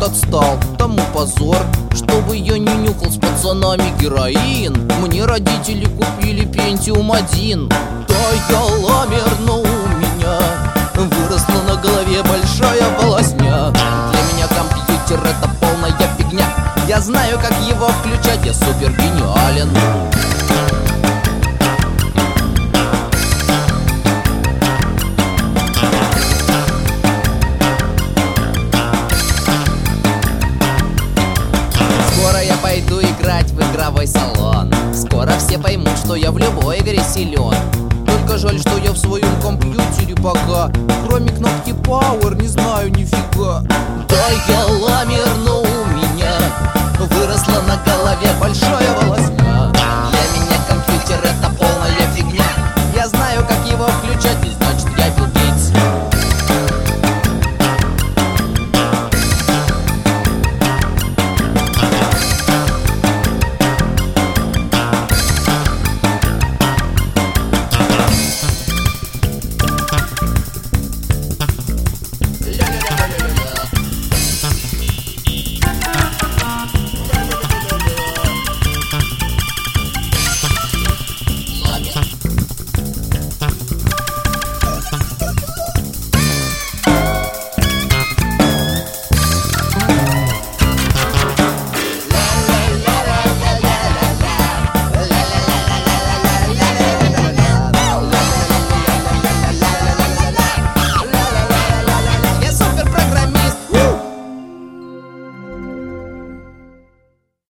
вот отстал, тому позор. Чтобы я не нюхал с пацанами героин, мне родители купили Pentium 1. Да я ламер, но у меня выросла на голове большая волосня. Для меня компьютер — это полная фигня. Я знаю, как его включать, я супер гениален. Скоро я пойду играть в игровой салон. Скоро все поймут, что я в любой игре силен. Только жаль, что я в своем компьютере пока, кроме кнопки Power, не знаю нифига. Да я ламер, но у меня выросла на голове большая волосня.